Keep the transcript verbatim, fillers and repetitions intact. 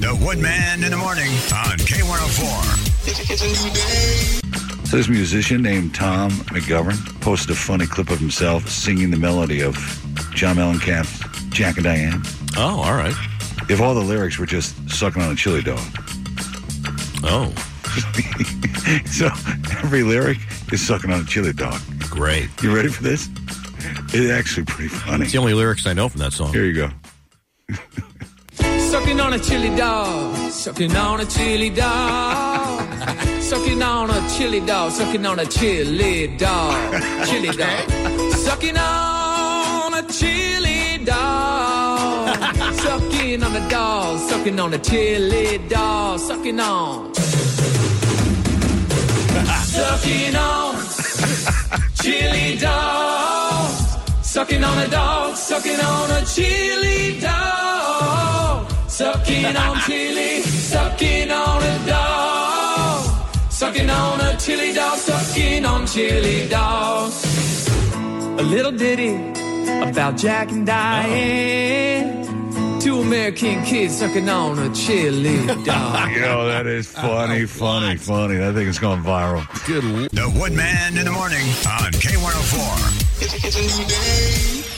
The Woodman in the morning on K one oh four. It's, it's a new day. So this musician named Tom McGovern posted a funny clip of himself singing the melody of John Mellencamp's Jack and Diane. Oh, all right. If all the lyrics were just sucking on a chili dog. Oh. So every lyric is sucking on a chili dog. Great. You ready for this? It's actually pretty funny. It's the only lyrics I know from that song. Here you go. Sucking on a chili dog, sucking on a chili dog, sucking on a chili dog, sucking on a chili dog, chili dog, sucking on a chili dog, sucking on a dog, sucking on a chili dog, sucking on, sucking on chili dog, sucking on a dog, sucking on a chili dog. Sucking on chili, sucking on a dog, sucking on a chili dog, sucking on chili dogs. A little ditty about Jack and Diane, two American kids sucking on a chili dog. Yo, that is funny, funny, funny. That thing is going viral. Good. The Woodman in the morning on K one oh four. It's, it's a new day.